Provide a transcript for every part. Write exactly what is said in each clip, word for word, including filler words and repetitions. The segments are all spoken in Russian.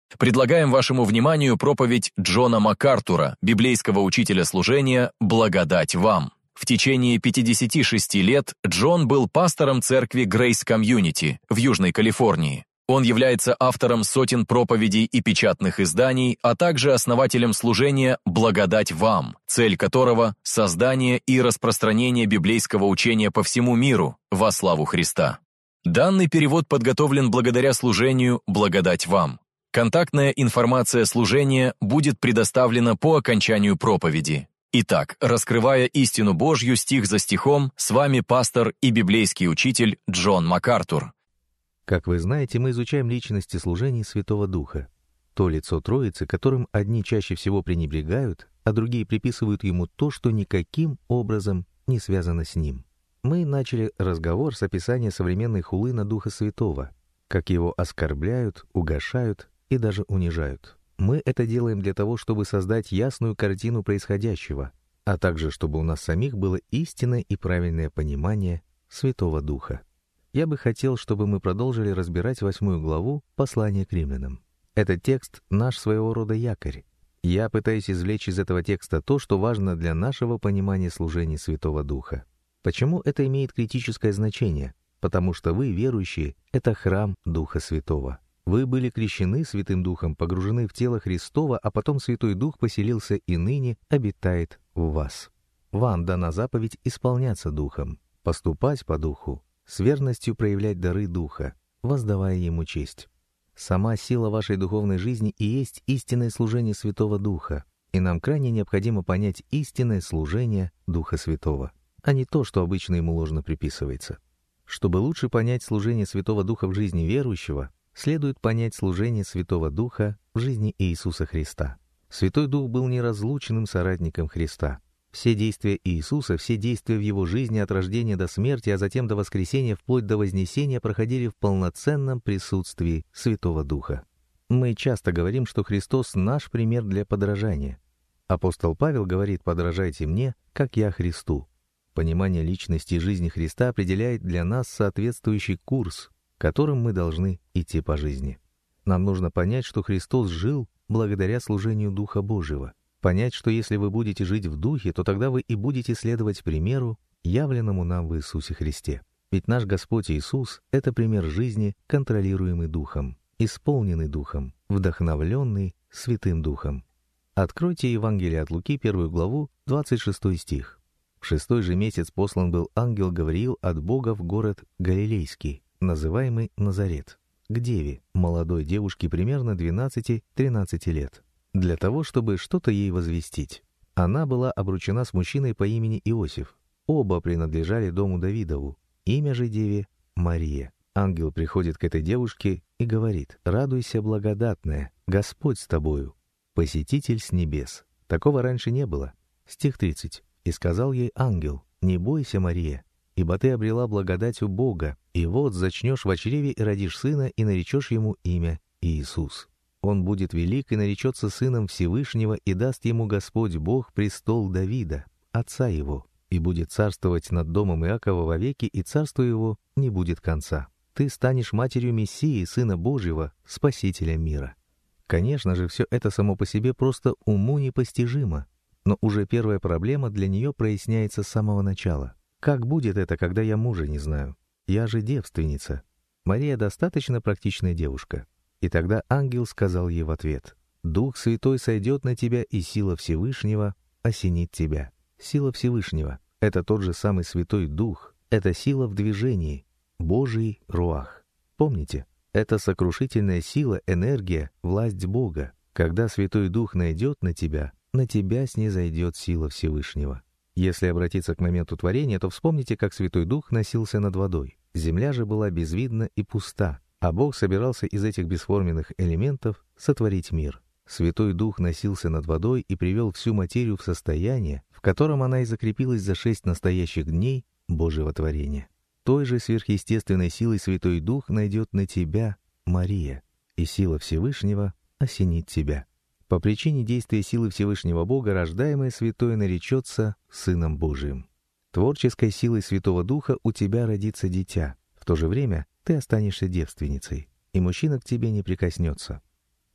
Предлагаем вашему вниманию проповедь Джона МакАртура, библейского учителя служения «Благодать вам». В течение пятидесяти шести лет Джон был пастором церкви Grace Community в Южной Калифорнии. Он является автором сотен проповедей и печатных изданий, а также основателем служения «Благодать вам», цель которого – создание и распространение библейского учения по всему миру во славу Христа. Данный перевод подготовлен благодаря служению «Благодать вам». Контактная информация служения будет предоставлена по окончанию проповеди. Итак, раскрывая истину Божью стих за стихом, с вами пастор и библейский учитель Джон МакАртур. Как вы знаете, мы изучаем личности служений Святого Духа. То лицо Троицы, которым одни чаще всего пренебрегают, а другие приписывают ему то, что никаким образом не связано с ним. Мы начали разговор с описания современной хулы на Духа Святого, как его оскорбляют, угашают и даже унижают. Мы это делаем для того, чтобы создать ясную картину происходящего, а также чтобы у нас самих было истинное и правильное понимание Святого Духа. Я бы хотел, чтобы мы продолжили разбирать восьмую главу послания к римлянам. Этот текст — наш своего рода якорь. Я пытаюсь извлечь из этого текста то, что важно для нашего понимания служения Святого Духа. Почему это имеет критическое значение? Потому что вы, верующие, — это храм Духа Святого. Вы были крещены Святым Духом, погружены в тело Христово, а потом Святой Дух поселился и ныне обитает в вас. Вам дана заповедь исполняться Духом, поступать по Духу, с верностью проявлять дары Духа, воздавая Ему честь. Сама сила вашей духовной жизни и есть истинное служение Святого Духа, и нам крайне необходимо понять истинное служение Духа Святого, а не то, что обычно ему ложно приписывается. Чтобы лучше понять служение Святого Духа в жизни верующего, следует понять служение Святого Духа в жизни Иисуса Христа. Святой Дух был неразлучным соратником Христа. Все действия Иисуса, все действия в Его жизни от рождения до смерти, а затем до воскресения вплоть до вознесения проходили в полноценном присутствии Святого Духа. Мы часто говорим, что Христос — наш пример для подражания. Апостол Павел говорит: «Подражайте мне, как я Христу». Понимание личности и жизни Христа определяет для нас соответствующий курс, которым мы должны идти по жизни. Нам нужно понять, что Христос жил благодаря служению Духа Божьего. Понять, что если вы будете жить в Духе, то тогда вы и будете следовать примеру, явленному нам в Иисусе Христе. Ведь наш Господь Иисус — это пример жизни, контролируемый Духом, исполненный Духом, вдохновленный Святым Духом. Откройте Евангелие от Луки, первую главу, двадцать шестой стих. В шестой же месяц послан был ангел Гавриил от Бога в город Галилейский, называемый Назарет, к деве, молодой девушке примерно двенадцати-тринадцати лет, для того, чтобы что-то ей возвестить. Она была обручена с мужчиной по имени Иосиф. Оба принадлежали дому Давидову. Имя же деве — Мария. Ангел приходит к этой девушке и говорит: «Радуйся, благодатная, Господь с тобою, посетитель с небес». Такого раньше не было. Стих тридцать. «И сказал ей ангел: не бойся, Мария, ибо ты обрела благодать у Бога, и вот зачнешь в чреве и родишь сына, и наречешь ему имя Иисус. Он будет велик и наречется сыном Всевышнего, и даст ему Господь Бог престол Давида, отца его, и будет царствовать над домом Иакова вовеки, и царство его не будет конца. Ты станешь матерью Мессии, Сына Божьего, Спасителя мира». Конечно же, все это само по себе просто уму непостижимо, но уже первая проблема для нее проясняется с самого начала. Как будет это, когда я мужа не знаю? Я же девственница. Мария достаточно практичная девушка. И тогда ангел сказал ей в ответ: «Дух Святой сойдет на тебя, и сила Всевышнего осенит тебя». Сила Всевышнего — это тот же самый Святой Дух, это сила в движении, Божий руах. Помните, это сокрушительная сила, энергия, власть Бога. Когда Святой Дух найдет на тебя, на тебя снизойдет сила Всевышнего. Если обратиться к моменту творения, то вспомните, как Святой Дух носился над водой. Земля же была безвидна и пуста, а Бог собирался из этих бесформенных элементов сотворить мир. Святой Дух носился над водой и привел всю материю в состояние, в котором она и закрепилась за шесть настоящих дней Божьего творения. Той же сверхъестественной силой Святой Дух найдет на тебя, Мария, и сила Всевышнего осенит тебя. По причине действия силы Всевышнего Бога рождаемое святое наречется Сыном Божиим. Творческой силой Святого Духа у тебя родится дитя. В то же время ты останешься девственницей, и мужчина к тебе не прикоснется.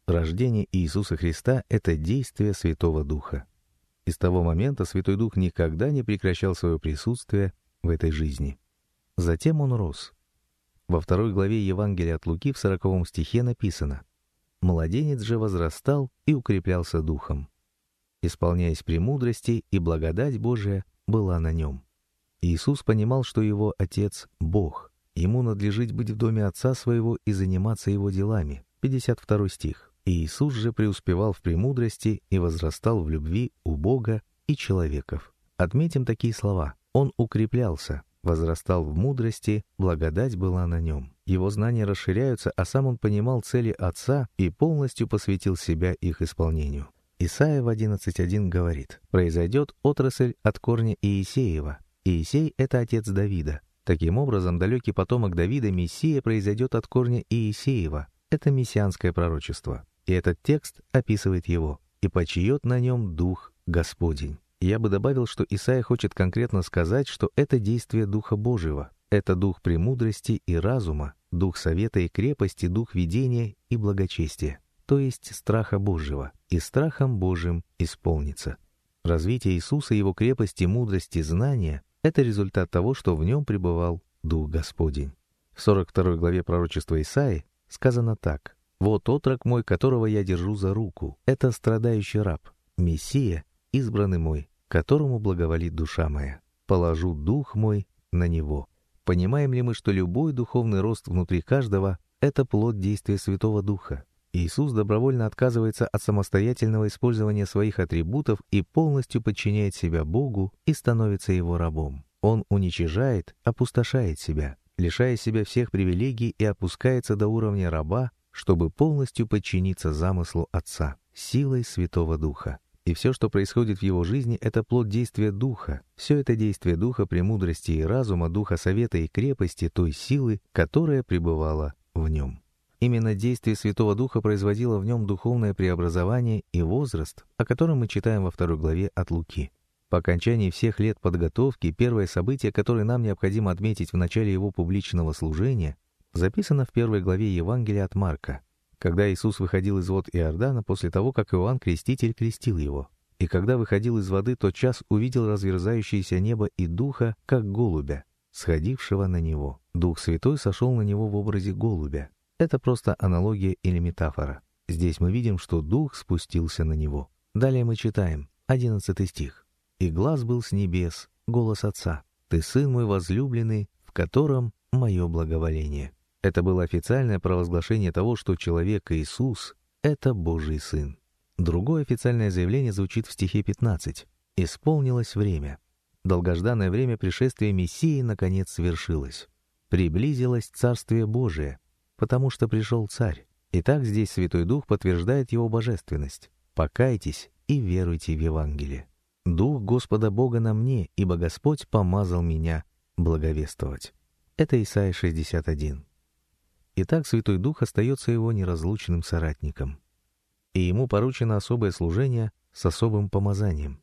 Рождение Иисуса Христа — это действие Святого Духа. И с того момента Святой Дух никогда не прекращал свое присутствие в этой жизни. Затем он рос. Во второй главе Евангелия от Луки в сороковом стихе написано: «Младенец же возрастал и укреплялся духом, исполняясь премудрости, и благодать Божия была на нем». Иисус понимал, что его Отец — Бог. Ему надлежит быть в доме Отца своего и заниматься его делами. пятьдесят второй стих. Иисус же преуспевал в премудрости и возрастал в любви у Бога и человеков. Отметим такие слова. Он укреплялся, возрастал в мудрости, благодать была на нем. Его знания расширяются, а сам он понимал цели Отца и полностью посвятил себя их исполнению. Исайя в одиннадцать один говорит: «Произойдет отрасль от корня Иисеева». Иисей — это отец Давида. Таким образом, далекий потомок Давида, Мессия, произойдет от корня Иисеева. Это мессианское пророчество. И этот текст описывает его: «И почиет на нем Дух Господень». Я бы добавил, что Исайя хочет конкретно сказать, что это действие Духа Божьего. Это дух премудрости и разума, дух совета и крепости, дух видения и благочестия, то есть страха Божьего, и страхом Божьим исполнится. Развитие Иисуса, его крепости, мудрости, знания — это результат того, что в нем пребывал Дух Господень. В сорок второй главе пророчества Исаии сказано так: «Вот отрок мой, которого я держу за руку, это страдающий раб, Мессия, избранный мой, которому благоволит душа моя. Положу дух мой на него». Понимаем ли мы, что любой духовный рост внутри каждого — это плод действия Святого Духа? Иисус добровольно отказывается от самостоятельного использования своих атрибутов и полностью подчиняет себя Богу и становится его рабом. Он уничижает, опустошает себя, лишая себя всех привилегий, и опускается до уровня раба, чтобы полностью подчиниться замыслу Отца, силой Святого Духа. И все, что происходит в его жизни, это плод действия Духа. Все это действие Духа, премудрости и разума, Духа совета и крепости, той силы, которая пребывала в нем. Именно действие Святого Духа производило в нем духовное преобразование и возраст, о котором мы читаем во второй главе от Луки. По окончании всех лет подготовки, первое событие, которое нам необходимо отметить в начале его публичного служения, записано в первой главе Евангелия от Марка, когда Иисус выходил из вод Иордана после того, как Иоанн Креститель крестил его. И когда выходил из воды, тотчас увидел разверзающееся небо и Духа, как голубя, сходившего на него. Дух Святой сошел на него в образе голубя. Это просто аналогия или метафора. Здесь мы видим, что Дух спустился на него. Далее мы читаем одиннадцатый стих. «И глас был с небес, голос Отца: Ты Сын мой возлюбленный, в котором мое благоволение». Это было официальное провозглашение того, что человек Иисус — это Божий Сын. Другое официальное заявление звучит в стихе пятнадцать. «Исполнилось время». Долгожданное время пришествия Мессии наконец свершилось. Приблизилось Царствие Божие, потому что пришел Царь. Итак, здесь Святой Дух подтверждает его божественность. «Покайтесь и веруйте в Евангелие. Дух Господа Бога на мне, ибо Господь помазал меня благовествовать». Это Исайя шестьдесят один. Итак, Святой Дух остается его неразлучным соратником. И ему поручено особое служение с особым помазанием.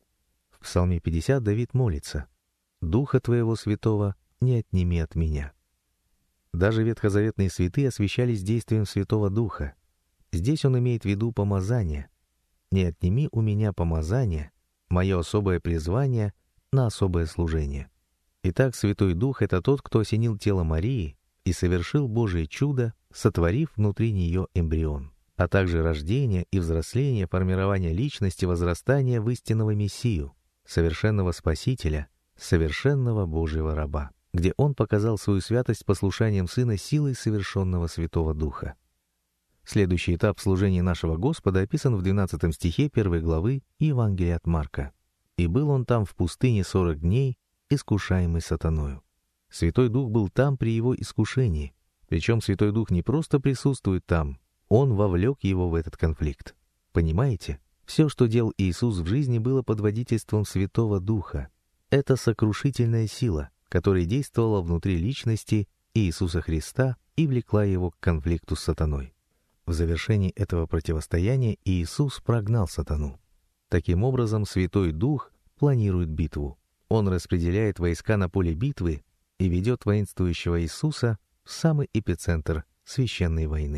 В Псалме пятьдесят Давид молится: «Духа Твоего Святого не отними от меня». Даже ветхозаветные святые освящались действием Святого Духа. Здесь он имеет в виду помазание. «Не отними у меня помазание, мое особое призвание на особое служение». Итак, Святой Дух — это тот, кто осенил тело Марии и совершил Божие чудо, сотворив внутри нее эмбрион, а также рождение и взросление, формирование личности, возрастание в истинного Мессию, совершенного Спасителя, совершенного Божьего раба, где он показал свою святость послушанием Сына силой совершенного Святого Духа. Следующий этап служения нашего Господа описан в двенадцатом стихе первой главы Евангелия от Марка. «И был он там в пустыне сорок дней, искушаемый сатаною». Святой Дух был там при его искушении. Причем Святой Дух не просто присутствует там, он вовлек его в этот конфликт. Понимаете? Все, что делал Иисус в жизни, было под водительством Святого Духа. Это сокрушительная сила, которая действовала внутри личности Иисуса Христа и влекла его к конфликту с сатаной. В завершении этого противостояния Иисус прогнал сатану. Таким образом, Святой Дух планирует битву. Он распределяет войска на поле битвы и ведет воинствующего Иисуса в самый эпицентр священной войны.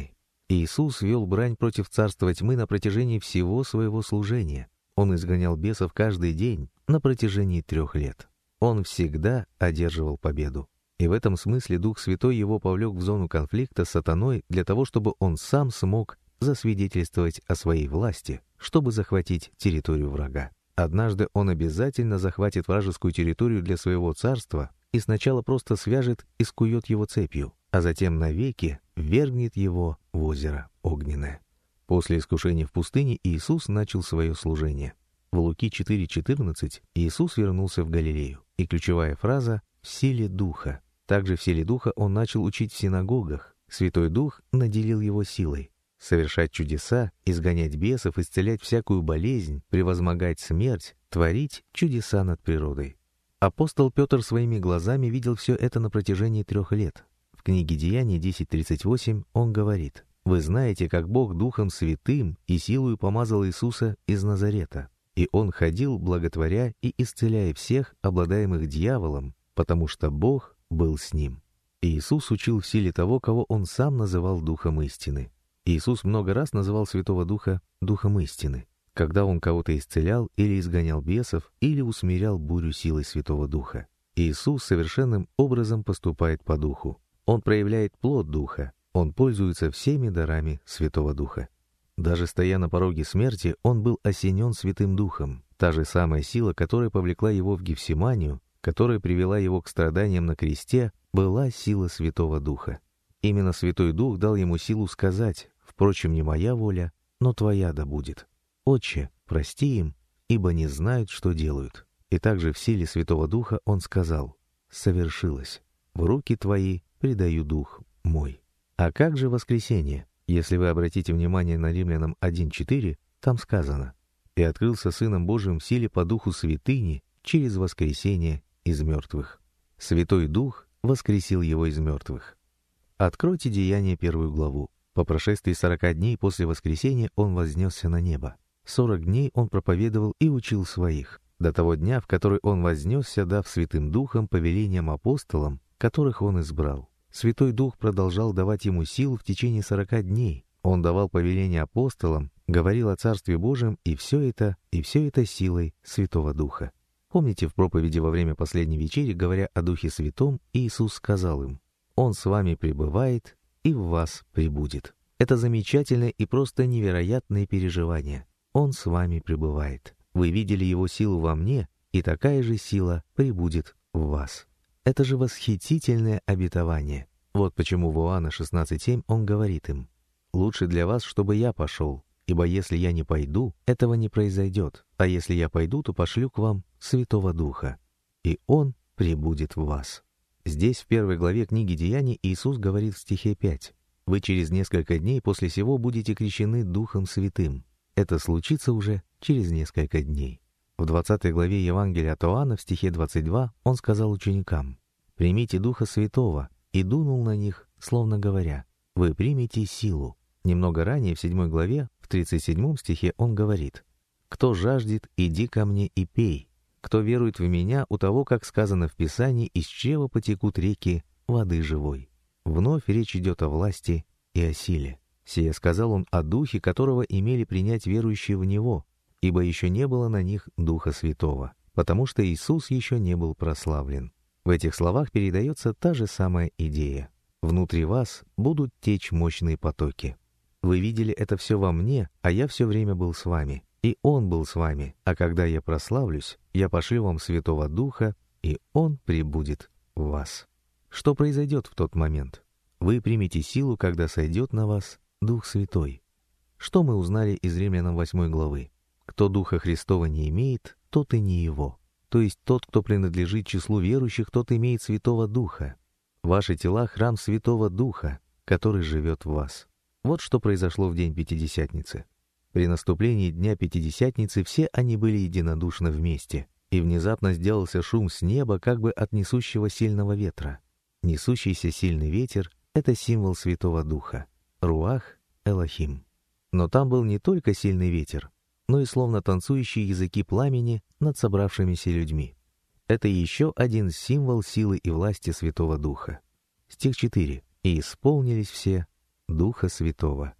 Иисус вел брань против царства тьмы на протяжении всего своего служения. Он изгонял бесов каждый день на протяжении трех лет. Он всегда одерживал победу. И в этом смысле Дух Святой его повлек в зону конфликта с сатаной для того, чтобы он сам смог засвидетельствовать о своей власти, чтобы захватить территорию врага. Однажды он обязательно захватит вражескую территорию для своего царства и сначала просто свяжет и скует его цепью, а затем навеки ввергнет его в озеро огненное. После искушения в пустыне Иисус начал свое служение. В Луки четыре четырнадцать Иисус вернулся в Галилею, и ключевая фраза «в силе Духа». Также в силе Духа он начал учить в синагогах. Святой Дух наделил его силой совершать чудеса, изгонять бесов, исцелять всякую болезнь, превозмогать смерть, творить чудеса над природой. Апостол Петр своими глазами видел все это на протяжении трех лет. В книге Деяний десять тридцать восемь он говорит: «Вы знаете, как Бог Духом Святым и силою помазал Иисуса из Назарета, и Он ходил, благотворя и исцеляя всех, обладаемых дьяволом, потому что Бог был с Ним». Иисус учил в силе того, кого Он сам называл Духом истины. Иисус много раз называл Святого Духа Духом истины, когда Он кого-то исцелял или изгонял бесов, или усмирял бурю силой Святого Духа. Иисус совершенным образом поступает по Духу. Он проявляет плод Духа. Он пользуется всеми дарами Святого Духа. Даже стоя на пороге смерти, Он был осенен Святым Духом. Та же самая сила, которая повлекла Его в Гефсиманию, которая привела Его к страданиям на кресте, была сила Святого Духа. Именно Святой Дух дал Ему силу сказать: «Впрочем, не моя воля, но Твоя да будет. Отче, прости им, ибо не знают, что делают». И также в силе Святого Духа Он сказал: «Совершилось. В руки Твои предаю Дух мой». А как же воскресение? Если вы обратите внимание на Римлянам один четыре, там сказано: «И открылся Сыном Божиим в силе по Духу святыни через воскресение из мертвых». Святой Дух воскресил Его из мертвых. Откройте Деяния первую главу. По прошествии сорока дней после воскресения Он вознесся на небо. Сорок дней Он проповедовал и учил своих, до того дня, в который Он вознесся, дав Святым Духом повелениям апостолам, которых Он избрал. Святой Дух продолжал давать Ему силу в течение сорока дней. Он давал повеления апостолам, говорил о Царстве Божьем, и все это, и все это силой Святого Духа. Помните, в проповеди во время последней вечери, говоря о Духе Святом, Иисус сказал им: «Он с вами пребывает и в вас пребудет». Это замечательное и просто невероятное переживание. Он с вами пребывает. Вы видели Его силу во мне, и такая же сила пребудет в вас. Это же восхитительное обетование. Вот почему в Иоанна шестнадцать семь Он говорит им: «Лучше для вас, чтобы я пошел, ибо если я не пойду, этого не произойдет, а если я пойду, то пошлю к вам Святого Духа, и Он пребудет в вас». Здесь, в первой главе книги Деяний, Иисус говорит в стихе пять: «Вы через несколько дней после сего будете крещены Духом Святым». Это случится уже через несколько дней. В двадцатой главе Евангелия от Иоанна, в стихе двадцать два, Он сказал ученикам: «Примите Духа Святого», и дунул на них, словно говоря: «Вы примете силу». Немного ранее, в седьмой главе, в тридцать седьмом стихе Он говорит: «Кто жаждет, иди ко мне и пей. Кто верует в Меня, у того, как сказано в Писании, из чрева потекут реки воды живой». Вновь речь идет о власти и о силе. Сие сказал Он о Духе, которого имели принять верующие в Него, ибо еще не было на них Духа Святого, потому что Иисус еще не был прославлен. В этих словах передается та же самая идея. Внутри вас будут течь мощные потоки. Вы видели это все во мне, а я все время был с вами. И Он был с вами, а когда я прославлюсь, я пошлю вам Святого Духа, и Он пребудет в вас. Что произойдет в тот момент? Вы примете силу, когда сойдет на вас Дух Святой. Что мы узнали из Римлянам восьмой главы? Кто Духа Христова не имеет, тот и не Его. То есть тот, кто принадлежит числу верующих, тот имеет Святого Духа. Ваши тела — храм Святого Духа, который живет в вас. Вот что произошло в день Пятидесятницы. При наступлении Дня Пятидесятницы все они были единодушно вместе, и внезапно сделался шум с неба, как бы от несущего сильного ветра. Несущийся сильный ветер — это символ Святого Духа, Руах Элохим. Но там был не только сильный ветер, но и словно танцующие языки пламени над собравшимися людьми. Это еще один символ силы и власти Святого Духа. Стих четыре. «И исполнились все Духа Святого,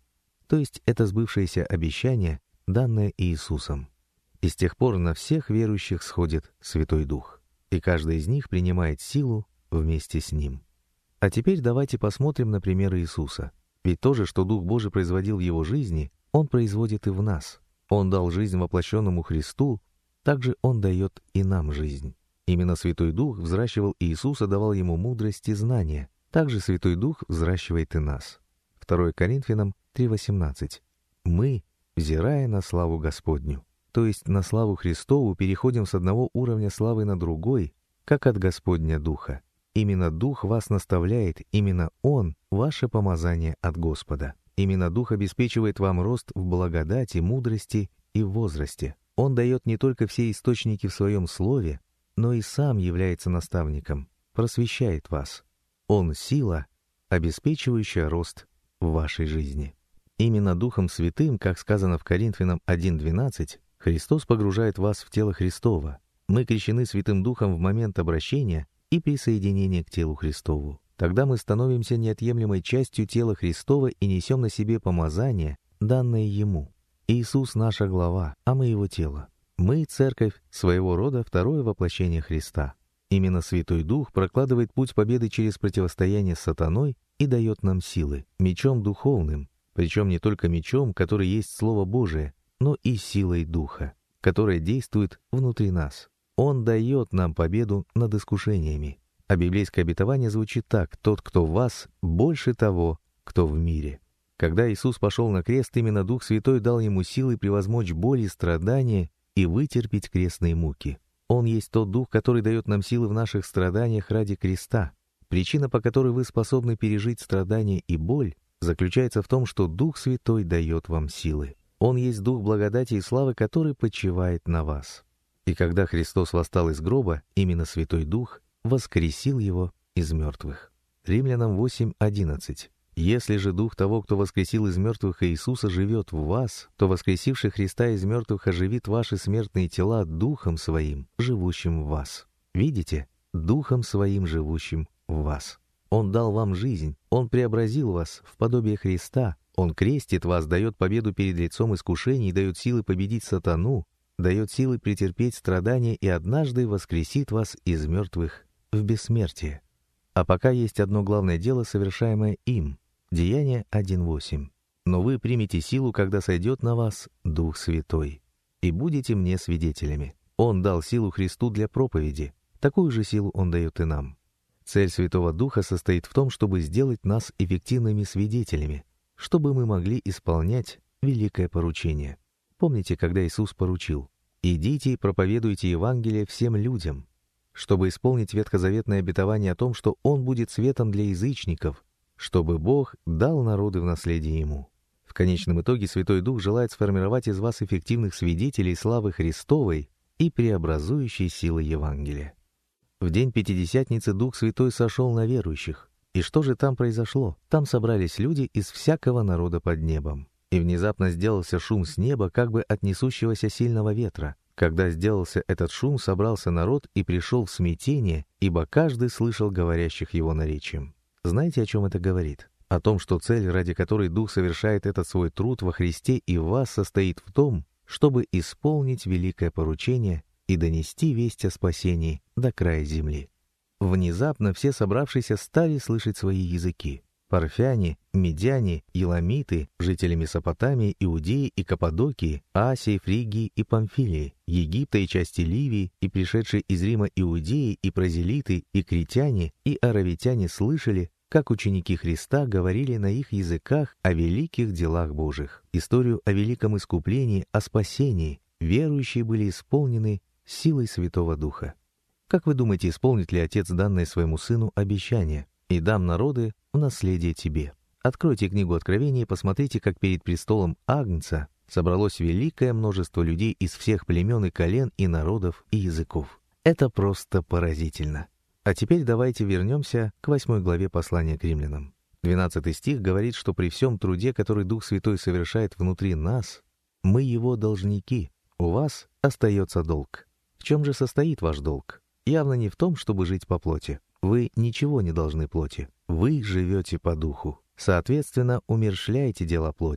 то есть это сбывшееся обещание, данное Иисусом. И с тех пор на всех верующих сходит Святой Дух, и каждый из них принимает силу вместе с Ним. А теперь давайте посмотрим на пример Иисуса. Ведь то же, что Дух Божий производил в Его жизни, Он производит и в нас. Он дал жизнь воплощенному Христу, также Он дает и нам жизнь. Именно Святой Дух взращивал Иисуса, давал Ему мудрость и знания. Также Святой Дух взращивает и нас. второе Коринфянам три восемнадцать. Мы, взирая на славу Господню, то есть на славу Христову, переходим с одного уровня славы на другой, как от Господня Духа. Именно Дух вас наставляет, именно Он — ваше помазание от Господа. Именно Дух обеспечивает вам рост в благодати, мудрости и в возрасте. Он дает не только все источники в Своем Слове, но и Сам является наставником, просвещает вас. Он — сила, обеспечивающая рост в вашей жизни. Именно Духом Святым, как сказано в Коринфянам один двенадцать, Христос погружает вас в тело Христово. Мы крещены Святым Духом в момент обращения и присоединения к телу Христову. Тогда мы становимся неотъемлемой частью тела Христова и несем на себе помазание, данное Ему. Иисус — наша глава, а мы Его тело. Мы — церковь, своего рода второе воплощение Христа. Именно Святой Дух прокладывает путь победы через противостояние с сатаной и дает нам силы, мечом духовным, причем не только мечом, который есть Слово Божие, но и силой Духа, которая действует внутри нас. Он дает нам победу над искушениями. А библейское обетование звучит так: «Тот, кто в вас, больше того, кто в мире». Когда Иисус пошел на крест, именно Дух Святой дал Ему силы превозмочь боль и страдания и вытерпеть крестные муки. Он есть тот Дух, который дает нам силы в наших страданиях ради креста. Причина, по которой вы способны пережить страдания и боль, заключается в том, что Дух Святой дает вам силы. Он есть Дух благодати и славы, который почивает на вас. И когда Христос восстал из гроба, именно Святой Дух воскресил Его из мертвых. Римлянам восемь одиннадцать. «Если же Дух того, кто воскресил из мертвых Иисуса, живет в вас, то воскресивший Христа из мертвых оживит ваши смертные тела Духом Своим, живущим в вас». Видите? Духом Своим, живущим в вас. Он дал вам жизнь, Он преобразил вас в подобие Христа, Он крестит вас, дает победу перед лицом искушений, дает силы победить сатану, дает силы претерпеть страдания и однажды воскресит вас из мертвых в бессмертие. А пока есть одно главное дело, совершаемое им. Деяния один восемь. «Но вы примете силу, когда сойдет на вас Дух Святой, и будете мне свидетелями». Он дал силу Христу для проповеди. Такую же силу Он дает и нам. Цель Святого Духа состоит в том, чтобы сделать нас эффективными свидетелями, чтобы мы могли исполнять великое поручение. Помните, когда Иисус поручил: «Идите и проповедуйте Евангелие всем людям», чтобы исполнить ветхозаветное обетование о том, что Он будет светом для язычников, чтобы Бог дал народы в наследие Ему. В конечном итоге Святой Дух желает сформировать из вас эффективных свидетелей славы Христовой и преобразующей силы Евангелия. В день Пятидесятницы Дух Святой сошел на верующих. И что же там произошло? Там собрались люди из всякого народа под небом. И внезапно сделался шум с неба, как бы от несущегося сильного ветра. Когда сделался этот шум, собрался народ и пришел в смятение, ибо каждый слышал говорящих его наречием. Знаете, о чем это говорит? О том, что цель, ради которой Дух совершает этот свой труд во Христе и в вас, состоит в том, чтобы исполнить великое поручение и донести весть о спасении до края земли. Внезапно все собравшиеся стали слышать свои языки. Парфяне, медяне, еламиты, жители Месопотамии, Иудеи и Каппадокии, Асии, Фригии и Памфилии, Египта и части Ливии, и пришедшие из Рима иудеи, и прозелиты, и критяне, и аравитяне слышали, как ученики Христа говорили на их языках о великих делах Божьих, историю о великом искуплении, о спасении. Верующие были исполнены силой Святого Духа. Как вы думаете, исполнит ли Отец данное своему Сыну обещание? «И дам народы в наследие тебе». Откройте книгу Откровения и посмотрите, как перед престолом Агнца собралось великое множество людей из всех племен и колен, и народов, и языков. Это просто поразительно. А теперь давайте вернемся к восьмой главе послания к римлянам. двенадцатый стих говорит, что при всем труде, который Дух Святой совершает внутри нас, мы Его должники. У вас остается долг. В чем же состоит ваш долг? Явно не в том, чтобы жить по плоти. Вы ничего не должны плоти. Вы живете по духу. Соответственно, умерщвляйте дела плоти.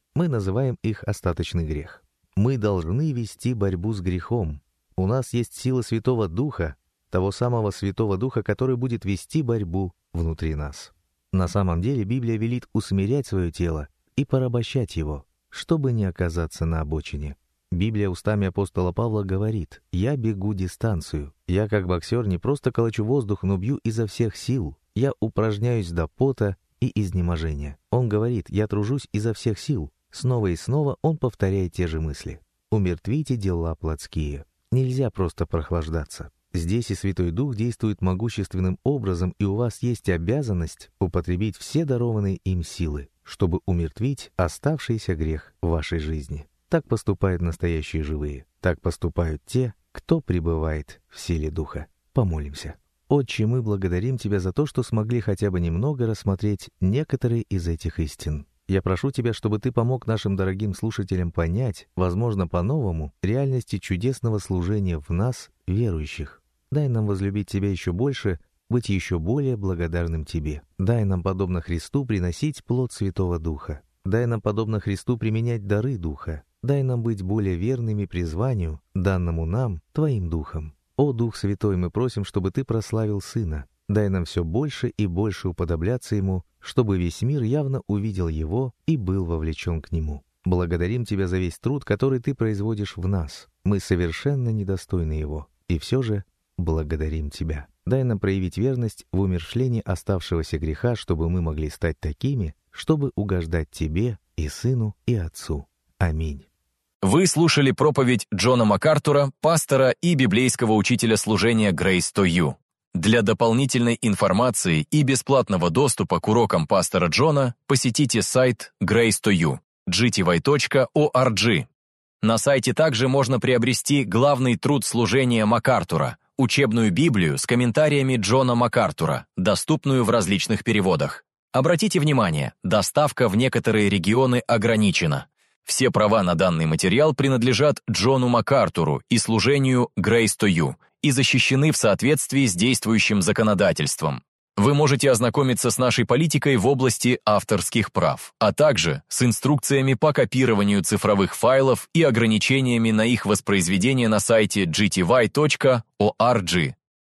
Мы называем их остаточный грех. Мы должны вести борьбу с грехом. У нас есть сила Святого Духа, того самого Святого Духа, который будет вести борьбу внутри нас. На самом деле Библия велит усмирять свое тело и порабощать его, чтобы не оказаться на обочине. Библия устами апостола Павла говорит: «Я бегу дистанцию. Я как боксер не просто колочу воздух, но бью изо всех сил. Я упражняюсь до пота и изнеможения». Он говорит: «Я тружусь изо всех сил». Снова и снова он повторяет те же мысли. «Умертвите дела плотские». Нельзя просто прохлаждаться. Здесь и Святой Дух действует могущественным образом, и у вас есть обязанность употребить все дарованные им силы, чтобы умертвить оставшийся грех в вашей жизни. Так поступают настоящие живые. Так поступают те, кто пребывает в силе Духа. Помолимся. Отче, мы благодарим Тебя за то, что смогли хотя бы немного рассмотреть некоторые из этих истин. Я прошу Тебя, чтобы Ты помог нашим дорогим слушателям понять, возможно, по-новому, реальности чудесного служения в нас, верующих. Дай нам возлюбить Тебя еще больше, быть еще более благодарным Тебе. Дай нам, подобно Христу, приносить плод Святого Духа. Дай нам, подобно Христу, применять дары Духа. Дай нам быть более верными призванию, данному нам, Твоим Духом. О, Дух Святой, мы просим, чтобы Ты прославил Сына. Дай нам все больше и больше уподобляться Ему, чтобы весь мир явно увидел Его и был вовлечен к Нему. Благодарим Тебя за весь труд, который Ты производишь в нас. Мы совершенно недостойны Его, и все же благодарим Тебя. Дай нам проявить верность в умерщвлении оставшегося греха, чтобы мы могли стать такими, чтобы угождать Тебе и Сыну, и Отцу. Аминь. Вы слушали проповедь Джона МакАртура, пастора и библейского учителя служения Grace to You. Для дополнительной информации и бесплатного доступа к урокам пастора Джона посетите сайт Grace to You, джи ти вай точка орг. На сайте также можно приобрести главный труд служения МакАртура, учебную Библию с комментариями Джона МакАртура, доступную в различных переводах. Обратите внимание, доставка в некоторые регионы ограничена. Все права на данный материал принадлежат Джону МакАртуру и служению Grace to You и защищены в соответствии с действующим законодательством. Вы можете ознакомиться с нашей политикой в области авторских прав, а также с инструкциями по копированию цифровых файлов и ограничениями на их воспроизведение на сайте джи ти вай точка орг.